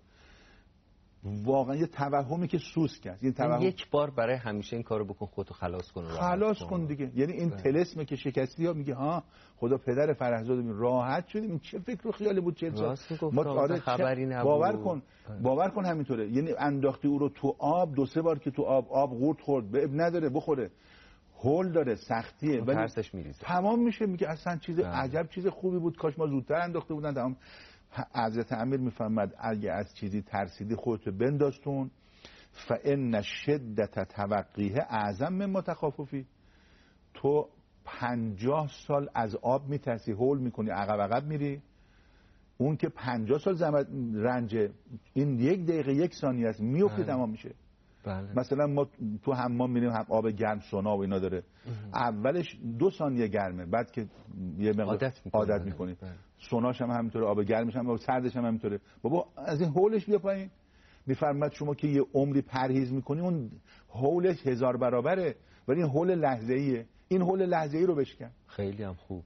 واقعا یه توهمی که سوسک است. این توهم یک بار برای همیشه این کارو بکن، خودتو خلاص کن، خلاص کن دیگه. یعنی این طلسمه که شکستی ها میگه ها خدا پدر فرهزاد راحت شدیم، این چه فکر و خیالی بود، چه ما آره خبری نبود. باور کن باور کن همینطوره. یعنی انداختی او رو تو آب، دو سه بار که تو آب آب قورت خورد، به اب نداره بخوره، هول داره، سختیه، ولی ترسش میریزه، تمام میشه. میگه اصلا چیز عجب چیز خوبی بود، کاش ما زودتر انداخته بودن. تمام. حضرت امیر میفرماد اگه از چیزی ترسیدی خودتو بندازتون، فان شدت توقیه اعظم مما تخافی. تو پنجاه سال از آب میترسی، هول میکنی، عقب عقب میری. اون که پنجاه سال زحمت رنج، این یک دقیقه یک ثانیه است میفته، تمام میشه. بله. مثلا ما تو حمام میریم، هم آب گرم سونا و اینا داره، اولش دو ثانیه گرمه، بعد که یه مقدار عادت میکنی, عادت میکنی. سوناش هم همینطوره، آب گرمش هم، آب سردش هم همینطوره. بابا از این هولش بیا پایین. میفرماد شما که یه عمری پرهیز میکنی، اون هولش هزار برابره، ولی این هول لحظه‌ایه. این هول لحظه‌ای رو بشکن. خیلی هم خوب.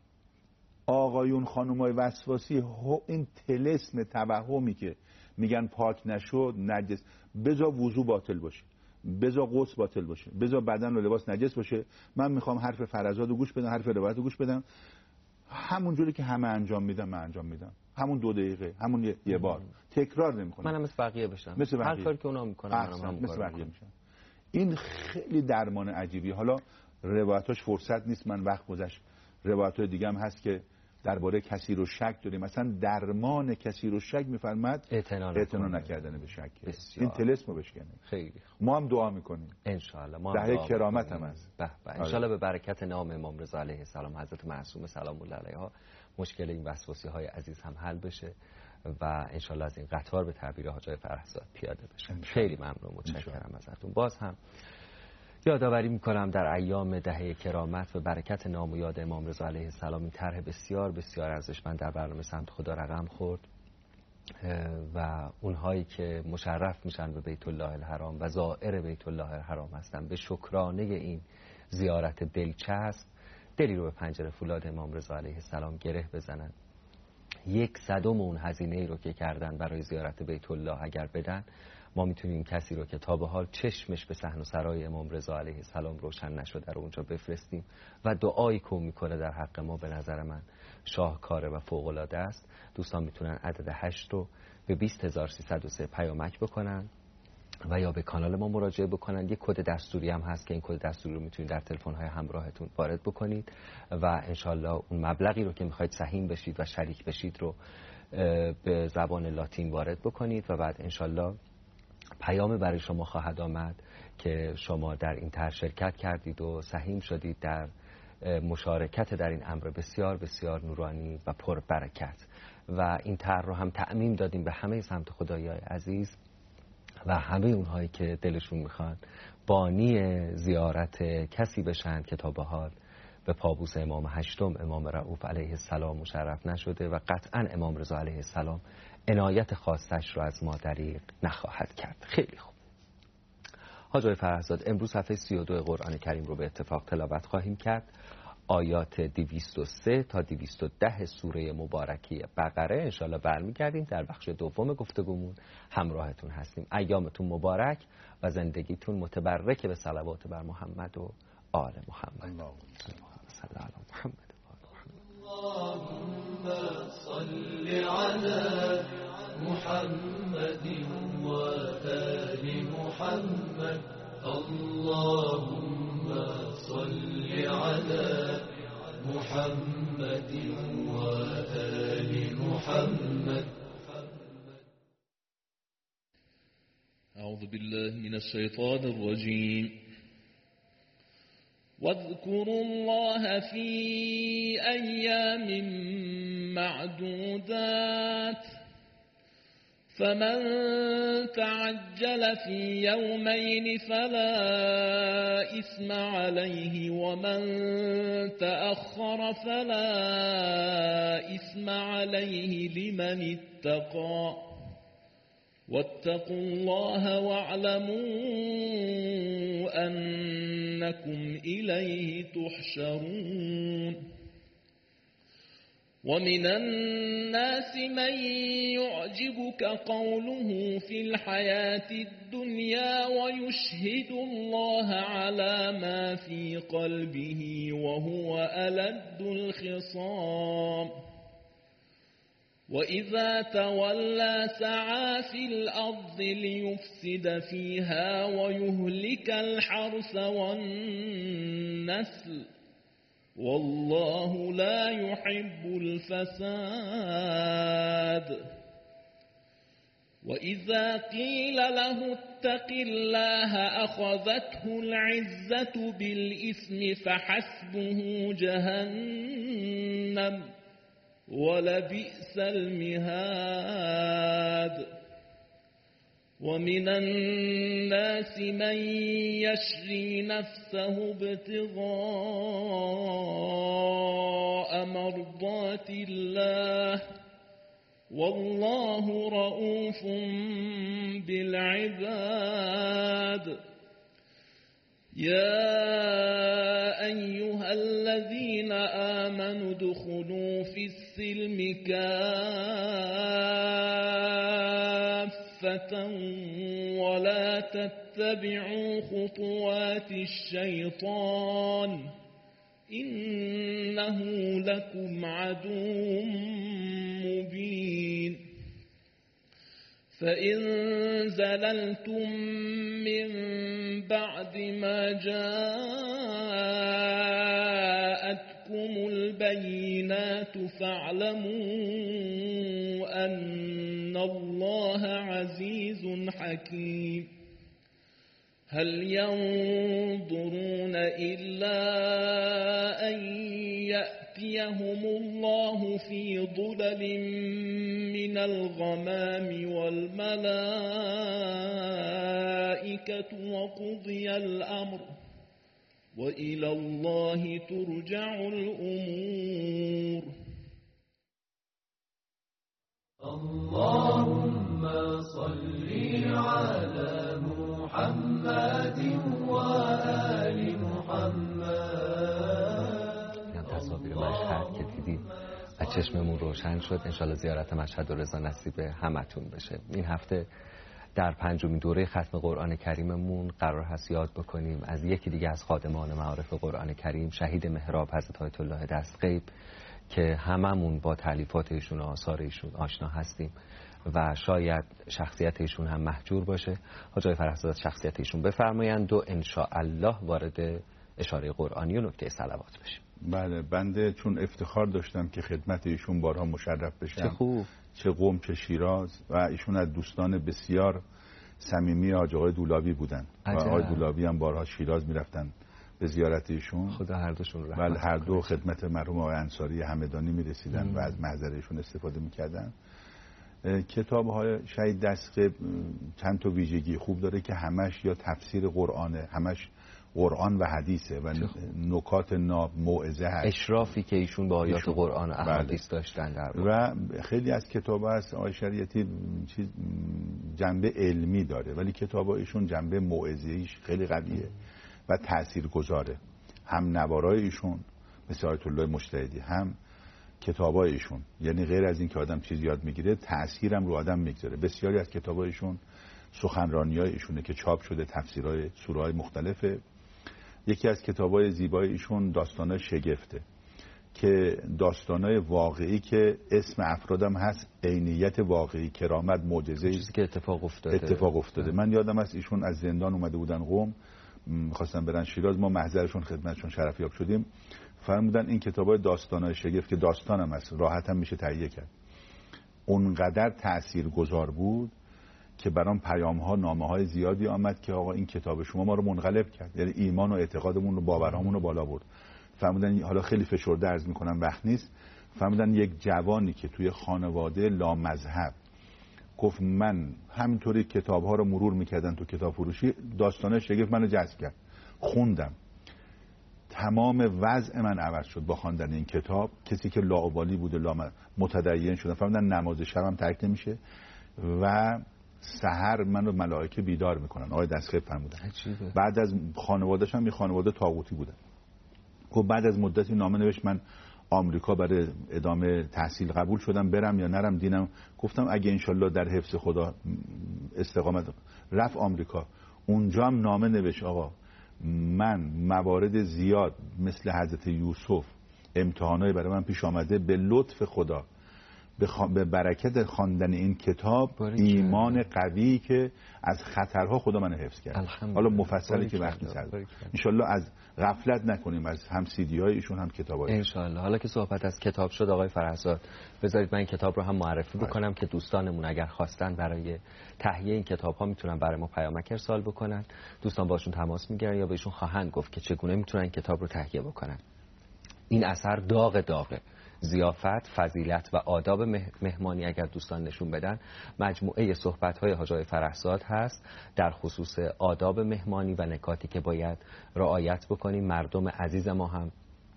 آقایون خانومای وسواسی، این طلسم توهمی که میگن پاک نشد، نجس، بذار وضو باطل باشه، بذار غسل باطل باشه، بذار بدن و لباس نجس باشه، من میخوام حرف فرزاد رو گوش بدم، حرف روایت رو گوش بدم، همون جوری که همه انجام میدم من انجام میدم، همون دو دقیقه، همون یه, یه بار تکرار نمیکنم. منم مثل بقیه بشم، مثل بقیه. هر کاری که اونا میکنن منم هم مثل بقیه میشم. این خیلی درمان عجیبی. حالا روایتاش فرصت نیست، من وقت گذشت. روایت‌های دیگه هم هست که درباره کثیر و شک داریم. مثلا درمان کثیر و شک میفرماد اعتنا نکردن به شک. این طلسم رو بشکنه. خیلی ما هم دعا میکنیم ان شاء الله. ما ده کرامت هم هست. به به ان شاء الله. به برکت نام امام رضا علیه السلام، حضرت معصومه سلام الله علیها، مشکل این وسواسی های عزیز هم حل بشه و ان شاء الله از این قطار به تعبیر حاج آقای فرهزاد پیاده بشه. خیلی ممنون، متشکرم ازتون. باز هم یادآوری میکنم در ایام دهه کرامت به برکت نام و یاد امام رضا علیه السلام این طرح بسیار بسیار ارزشمند در برنامه سمت خدا رقم خورد و اونهایی که مشرف میشن به بیت الله الحرام و زائر بیت الله الحرام هستن، به شکرانه این زیارت دلچسب دلی رو به پنجره فولاد امام رضا علیه السلام گره بزنن. یک صدم اون هزینه ای رو که کردن برای زیارت بیت الله اگر بدن، ما میتونیم کسی رو که تا به حال چشمش به صحن و سرای امام رضا علیه السلام روشن نشده رو اونجا بفرستیم و دعایی که میکنه در حق ما به نظر من شاهکاره و فوق العاده است. دوستان میتونن عدد هشت رو به بیست هزار و سیصد و سه پیامک بکنن و یا به کانال ما مراجعه بکنن. یک کد دستوری هم هست که این کد دستوری رو میتونید در تلفن های همراهتون وارد بکنید و انشالله اون مبلغی رو که میخواید سهیم بشید و شریک بشید رو به زبان لاتین وارد بکنید و بعد انشالله پیام برای شما خواهد آمد که شما در این طرح شرکت کردید و سهیم شدید در مشارکت در این امر بسیار بسیار نورانی و پر برکت و این طرح رو هم تأمین دادیم به همه سمت خدایای عزیز و همه اونهایی که دلشون میخوان بانی زیارت کسی بشن که تا به حال به پابوس امام هشتم امام رؤوف علیه السلام مشرف نشده و قطعا امام رضا علیه السلام عنایت خاصش رو از ما دریغ نخواهد کرد. خیلی خوب. حاج آقای فرهزاد، امروز صفحه سی و دو قرآن کریم رو به اتفاق تلاوت خواهیم کرد. آیات دویست و سه تا دویست و ده سوره مبارکی بقره. انشالله برمیگردیم در بخش دوم گفتگومون همراهتون هستیم. ایامتون مبارک و زندگیتون متبرک به صلوات بر محمد و آل محمد. اللهم صل علی محمد اللهم صل علی محمد و آل محمد. اللهم صل علی محمد و آل محمد. اعوذ بالله من الشیطان الرجیم. واذكروا الله في أيام معدودات فمن تعجل في يومين فلا إثم عليه ومن تأخر فلا إثم عليه لمن اتقى واتقوا الله واعلموا أنكم إليه تحشرون. ومن الناس من يعجبك قوله في الحياة الدنيا ويشهد الله على ما في قلبه وهو ألد الخصام. وإذا تولى سعى في الأرض ليفسد فيها ويهلك الحرث والنسل والله لا يحب الفساد. وإذا قيل له اتق الله أخذته العزة بالإثم فحسبه جهنم ولبئس المهاد. ومن الناس من يشري نفسه ابتغاء مرضات الله والله رؤوف بالعباد. يا أيها الذين آمنوا ادخلوا في السلم كافة ولا تتبعوا خطوات الشيطان إنه لكم عدو مبين. فإن زللتم من بعد ما جاءتكم البينات فاعلموا أن الله عزيز حكيم. هل ينظرون إلا أن يأتيهم الله في ظلل من الغمام والملائكة وقضي الأمر وإلى الله ترجع الأمور. اللهم صل على محمد وآل محمد. این تصاویر مشهد که دیدید از چشممون روشن شد. انشالله زیارت مشهد و رضا نصیب همتون بشه. این هفته در پنجمین دوره ختم قرآن کریممون قرار هست یاد بکنیم از یکی دیگه از خادمان معارف قرآن کریم، شهید محراب حضرت آیت الله دستغیب، که هممون با تألیفات ایشون و آثار ایشون آشنا هستیم و شاید شخصیت ایشون هم محجور باشه. حاج آقای فرهزاد شخصیت ایشون بفرمایند و ان شاء الله وارد اشاره قرآنی و نکته صلوات بشیم. بله، بنده چون افتخار داشتم که خدمت ایشون بارها مشرف بشم، چه خوب، چه قم چه شیراز، و ایشون از دوستان بسیار صمیمی حاج آقای دولابی بودن و آقای دولابی هم بارها شیراز میرفتن به زیارت ایشون. خدا هر دوشون رحمت بله، هر دو خدمت مرحوم آقای انصاری همدانی میرسیدن و از محضر ایشون استفاده میکردن. کتاب های شهید دستقیب چند تا ویژگی خوب داره که همش یا تفسیر قرآنه، همش قرآن و حدیثه و نکات ناب موعظه هست. اشرافی که ایشون به آیات قرآن و احادیث داشتن در و خیلی از کتاب هست آقای شریعتی چیز جنبه علمی داره، ولی کتاب ایشون جنبه موعظه‌ایش خیلی قویه و تاثیرگذاره. هم نوارای ایشون مثل آیت الله مجتهدی، هم کتابای ایشون، یعنی غیر از این که آدم چیز یاد میگیره تأثیرم رو آدم میگذاره. بسیاری از کتابای ایشون سخنرانی‌های ایشونه که چاپ شده، تفسیرهای سوره‌های مختلفه. یکی از کتابای زیبای ایشون داستانای شگفته که داستانای واقعی که اسم افرادم هست، عینیت واقعی، کرامت، معجزه، چیزی که اتفاق افتاده اتفاق افتاده. من یادم است ایشون از زندان اومده بودن قم، می‌خواستن برن شیراز، ما محضرشون خدمتشون شرفیاب شدیم، فرمودن این کتابای داستانای شگفت که داستانم هست راحت هم میشه تهیه کرد، اونقدر تاثیرگذار بود که برام پیام ها، نامه های زیادی آمد که آقا این کتاب شما ما رو منقلب کرد، یعنی ایمان و اعتقادمون رو، باورهامون رو بالا برد. فهمیدن، حالا خیلی فشرده عرض میکنم وقت نیست، فهمیدن یک جوانی که توی خانواده لامذهب گفت من همینطوری کتاب ها رو مرور میکردن تو کتاب فروشی، داستانه شگفت منو جذب کرد، خوندم، تمام وضع من عوض شد با خواندن این کتاب. کسی که لاابالی بوده لا متدین شدن، فهمیدن نماز شبم ترک نمیشه و سحر منو ملائکه بیدار میکنن. آقای دستقیب فرمودن بعد از خانواده‌ش هم یه خانواده طاغوتی بودن. گفت بعد از مدتی نامه نوشت من آمریکا برای ادامه تحصیل قبول شدم، برم یا نرم دینم. گفتم اگه انشالله در حفظ خدا استقامت، رفت آمریکا. اونجا هم نامه نوشت آقا من موارد زیاد مثل حضرت یوسف امتحانای برای من پیش آمده، به لطف خدا به برکت خواندن این کتاب ایمان قوی که از خطرها خدا من حفظ کرد. حالا مفصلی که وقتی سر انشالله از غفلت نکنیم از هم سیدی های ایشون هم کتاب های انشالله. حالا که صحبت از کتاب شد آقای فرهزاد، بذارید من این کتاب رو هم معرفی بکنم باید. که دوستانمون اگر خواستن برای تهیه این کتاب ها میتونن برای ما پیامک ارسال بکنن، دوستان باشون تماس میگیرن یا بهشون خواهند گفت که چگونه میتونن این کتاب رو تهیه بکنن. این اثر داغ داغه، ضیافت، فضیلت و آداب مهمانی اگر دوستان نشون بدن، مجموعه صحبت‌های حاج آقای فرهزاد هست در خصوص آداب مهمانی و نکاتی که باید رعایت بکنیم. مردم عزیز ما هم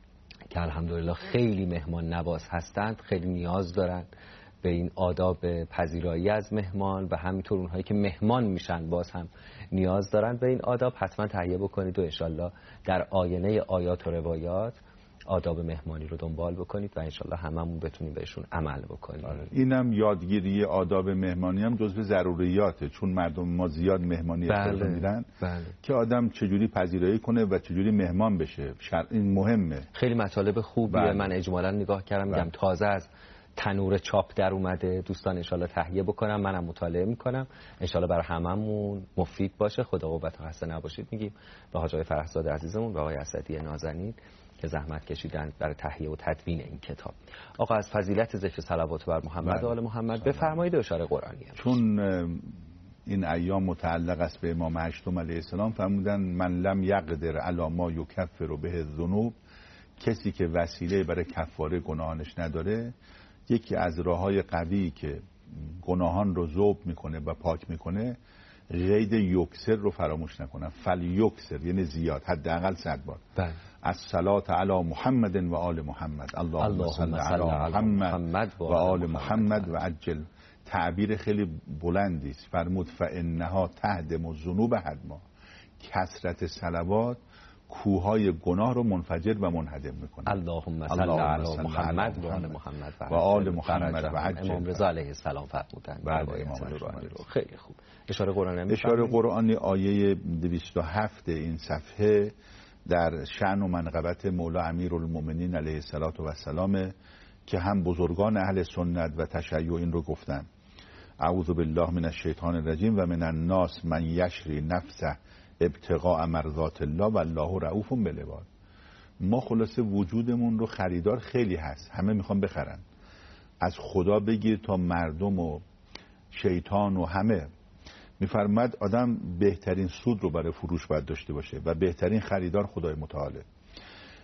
که الحمدلله خیلی مهمان نواز هستند، خیلی نیاز دارند به این آداب پذیرایی از مهمان و همینطور اونهایی که مهمان میشن باز هم نیاز دارند به این آداب. حتما تهیه بکنید و انشالله در آینه آیات و روایات آداب مهمانی رو دنبال بکنید و انشالله هممون بتونیم بهشون عمل بکنیم. اینم یادگیری آداب مهمانی هم جزو ضروریاته، چون مردم ما زیاد مهمانی اختیار میدن بله. که آدم چجوری پذیرایی کنه و چجوری مهمان بشه، این مهمه. خیلی مطالب خوبیه. بله. من اجمالا نگاه کردم، میگم تازه از تنور چاپ در اومده، دوستان انشالله تهیه بکنم، منم مطالعه میکنم، انشالله برای هممون مفید باشه. خدا قوت و خسته نباشید میگیم به حاج آقای فرهزاد عزیزمون و آقای اسدی نازنین که زحمت کشیدن برای تهیه و تدوین این کتاب. آقا از فضیلت ذکر صلوات بر محمد و آل محمد بفرمایید و اشاره قرآنی. چون این ایام متعلق است به امام هشتم علیه السلام، فرمودن من لم یقدر علی ما یکفر به الذنوب، کسی که وسیله برای کفاره گناهانش نداره، یکی از راههای قوی که گناهان رو ذوب میکنه و پاک میکنه قید یکسر رو فراموش نکنن. فل یکسر یعنی زیاد، حداقل صد بار. بله. از صلات علی محمد و آل محمد، اللهم صل علی محمد و آل محمد و عجل. تعبیر خیلی بلندی است. فرمود فانها تهدم الذنوب هدما، کثرت صلوات کوههای گناه رو منفجر و منهدم میکنه. اللهم صل علی محمد و آل محمد و آل محمد و عجل. امام رضا علیه السلام فرمودن. بله. خیلی خوب. اشاره قرآنی اشاره قرآنی آیه دویست و هفت این صفحه در شأن و منقبت مولا امیرالمومنین علیه السلام که هم بزرگان اهل سنت و تشیع این رو گفتن. اعوذ بالله من الشیطان الرجیم و من الناس من یشری نفسه ابتغاء مرضات الله و الله رؤوف بالعباد. ما خلاصه وجودمون رو خریدار خیلی هست، همه میخوان بخرن، از خدا بگیر تا مردم و شیطان و همه. میفرماد آدم بهترین سود رو برای فروش باید داشته باشه و بهترین خریدار خدای متعاله.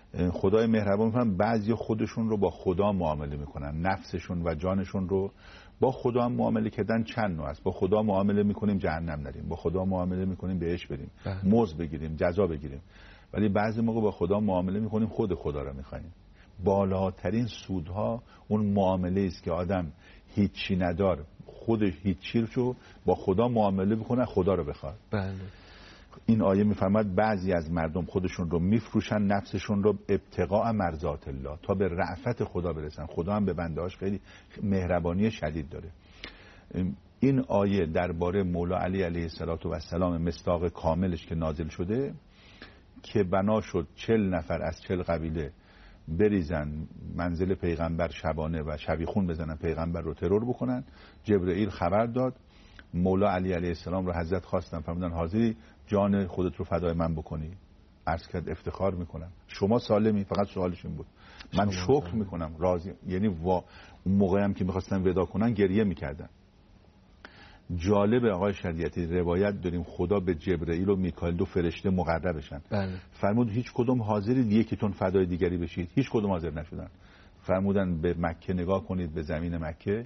خدای مهربان میفرماد بعضی خودشون رو با خدا معامله میکنن، نفسشون و جانشون رو با خدا هم معامله کردن چند نوع است. با خدا معامله میکنیم جهنم نریم، با خدا معامله میکنیم بهش بریم، موز بگیریم، جزا بگیریم. ولی بعضی موقع با خدا معامله میکنیم خود خدا رو میخوایم. بالاترین سودها اون معامله است که آدم هیچی ندار، خودش هیچی رو با خدا معامله بکنه، خدا رو بخواد. بله. این آیه میفرماد بعضی از مردم خودشون رو میفروشن، نفسشون رو ابتغاء مرضات الله، تا به رأفت خدا برسن. خدا هم به بندهاش خیلی مهربانی شدید داره. این آیه درباره مولا علی علیه السلام مصداق کاملش که نازل شده که بنا شد چل نفر از چل قبیله بریزن منزل پیغمبر شبانه و شبیخون بزنن پیغمبر رو ترور بکنن. جبرئیل خبر داد، مولا علی علیه السلام رو حضرت خواستن، فرمودن حاضری جان خودت رو فدای من بکنی؟ عرض کرد افتخار میکنم، شما سالمی. فقط سوالش این بود، من شکر میکنم، راضی. یعنی وا... اون موقعی هم که میخواستن ودا کنن گریه میکردن. جالب آقای شریعتی روایت داریم خدا به جبرئیل و میکائیل دو فرشته مقربشن. بله. فرمود هیچ کدوم حاضرید یکیتون فدای دیگری بشید؟ هیچ کدوم حاضر نشدن. فرمودن به مکه نگاه کنید، به زمین مکه،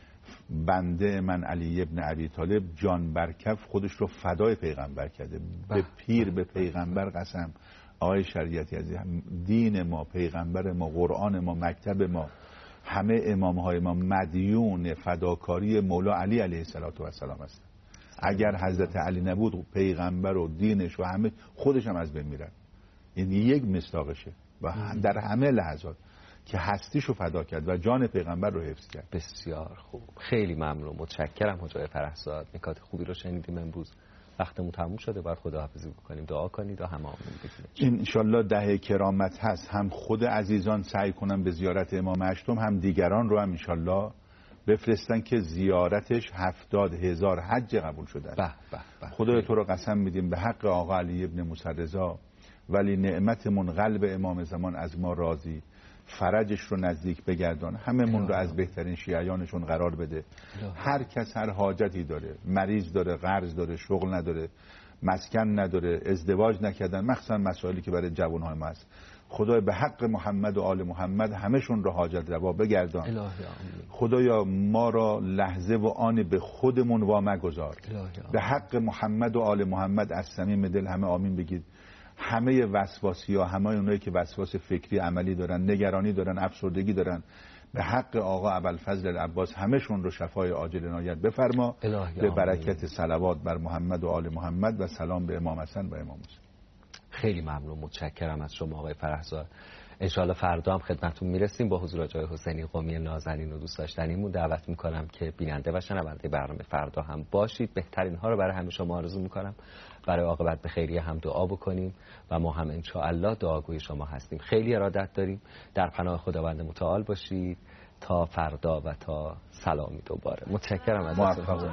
بنده من علی ابن ابی طالب جان برکف خودش رو فدای پیغمبر کرده. به پیر به پیغمبر قسم آقای شریعتی عزیز، دین ما، پیغمبر ما، قرآن ما، مکتب ما، همه امامهای ما مدیون فداکاری مولا علی علیه السلام است. اگر حضرت علی نبود پیغمبر و دینش و همه خودش هم از بین میرن. این یک مصداقشه و در همه لحظات که هستیشو فدا کرد و جان پیغمبر رو حفظ کرد. بسیار خوب، خیلی ممنون، متشکرم حاج فرهزاد. نکات خوبی رو شنیدیم. امروز وقتمون تموم شده، باید خداحافظی بکنیم. دعا کنید و همه آمین بگید. انشالله دهه کرامت هست، هم خود عزیزان سعی کنن به زیارت امام هشتم، هم دیگران رو هم انشالله بفرستن که زیارتش هفتاد هزار حج قبول شده. به به به. خدای تو رو قسم میدیم به حق آقا علی ابن موسی رضا، ولی نعمتمون قلب امام زمان از ما راضی، فرجش رو نزدیک بگردان، همه من رو از بهترین شیعیانشون قرار بده. هر کس هر حاجتی داره، مریض داره، قرض داره، شغل نداره، مسکن نداره، ازدواج نکردن، مخصوصا مسائلی که برای جوانهای ما هست، خدای به حق محمد و آل محمد همشون رو حاجت روا بگردان. خدایا ما را لحظه و آن به خودمون وا مگذار. به حق محمد و آل محمد از صمیم دل همه آمین بگید. همه وسواسی ها، همه اونایی که وسواس فکری عملی دارن، نگرانی دارن، افسردگی دارن، به حق آقا ابوالفضل العباس همشون رو شفای عاجل عنایت بفرما. به برکت صلوات بر محمد و آل محمد و سلام به امام حسن و امام حسین. خیلی ممنون، متشکرم از شما آقای فرهزاد. انشاءالله فردا هم خدمتتون میرسیم با حضور آقای حسینی قمی نازنین و دوست داشتنیمون. دعوت میکنم که بیننده و شنونده برنامه فردا هم باشید. بهترین ها رو برای همه شما آرزو میکنم. برای عاقبت به خیریه هم دعا بکنیم و ما هم انشاءالله دعاگوی شما هستیم. خیلی ارادت داریم. در پناه خداوند متعال باشید تا فردا و تا سلامی دوباره. متشکرم از موفق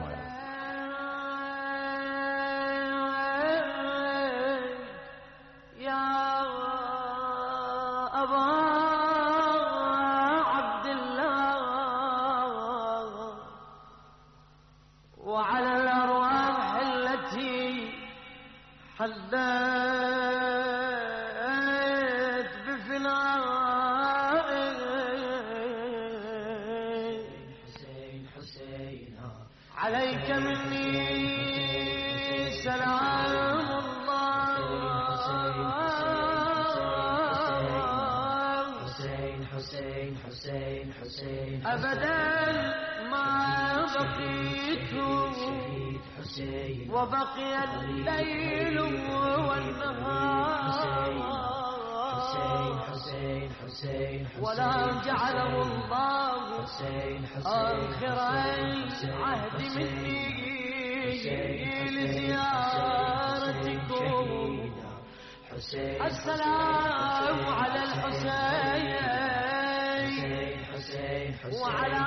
حدثت بفنائك حسين حسين عليك مني سلام الله حسين حسين حسين حسين أبدا ما بقيت وبقي الليل والنهار ولا جعله الله آخر عهد مني لزيارتكم. السلام على الحسين وعلى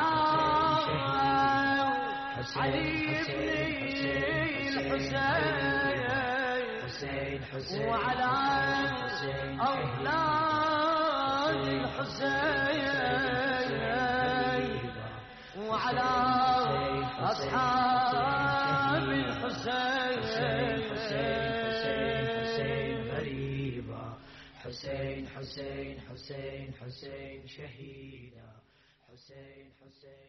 علي الحسين وعلى أولاد الحسين وعلى أصحاب الحسين. حسين حسين حسين حسين شهيدا حسين حسين